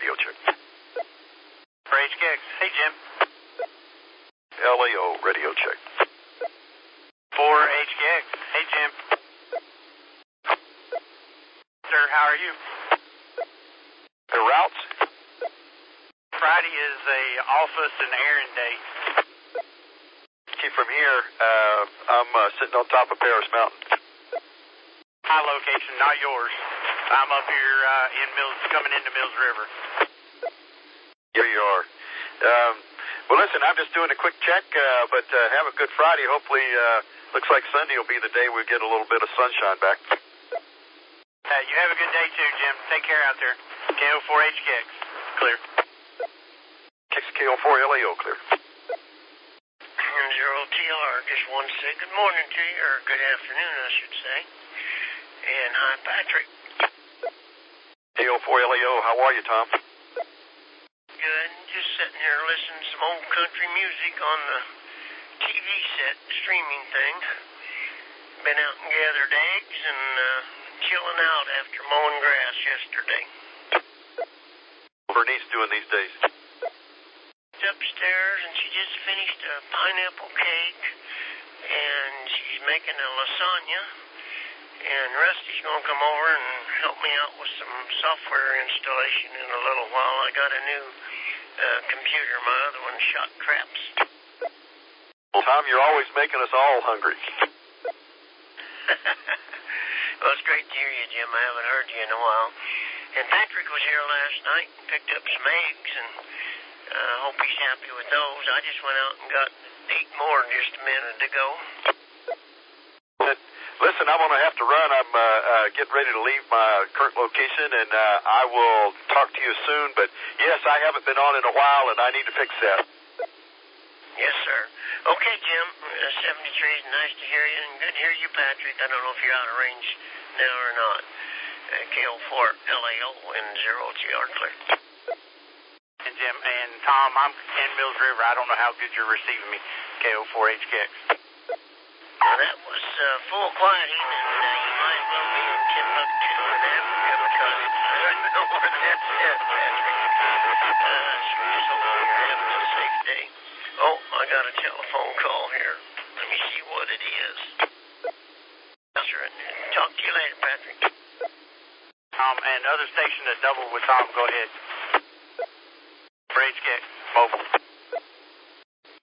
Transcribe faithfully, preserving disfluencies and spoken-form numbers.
radio check. For H K X. Hey, Jim. L A O radio check. For H K X. Hey, Jim. Sir, how are you? The routes? Friday is a office and errand day. Okay, from here, uh, I'm uh, sitting on top of Paris Mountain. My location, not yours. I'm up here uh, in Mills, coming into Mills River. Here you are. Um, well, listen, I'm just doing a quick check, uh, but uh, have a good Friday. Hopefully, uh, looks like Sunday will be the day we get a little bit of sunshine back. Uh, you have a good day, too, Jim. Take care out there. K O four H K X. Clear. K O four L A O, clear. Zero T R, just want to say good morning to you, or good afternoon, I should say. And hi, Patrick. K O four L A O, how are you, Tom? Good, just sitting here listening to some old country music on the T V set, streaming thing. Been out and gathered eggs and uh, chilling out after mowing grass yesterday. What are Bernice doing these days? She's upstairs and she just finished a pineapple cake and she's making a lasagna. And Rusty's going to come over and help me out with some software installation in a little while. I got a new uh, computer. My other one shot craps. Well, Tom, you're always making us all hungry. Well, it's great to hear you, Jim. I haven't heard you in a while. And Patrick was here last night and picked up some eggs, and I uh, hope he's happy with those. I just went out and got eight more just a minute ago. Listen, I'm going to have to run. I'm uh, uh, getting ready to leave my current location, and uh, I will talk to you soon. But, yes, I haven't been on in a while, and I need to fix that. Yes, sir. Okay, Jim. Uh, seventy-three is nice to hear you, and good to hear you, Patrick. I don't know if you're out of range now or not. Uh, K O four L A O and zero T R clear. And Jim and Tom, I'm in Mills River. I don't know how good you're receiving me. K O four H K X. Well, that was uh, full quiet evening. Uh, you might well be in Timbuktu in Africa because I don't know where that's at, Patrick. Uh, sure, just hope you're having a safe day. Oh, I got a telephone call here. Let me see what it is. Sure. Talk to you later, Patrick. Um, and other station that double with Tom, go ahead. For H K X, mobile.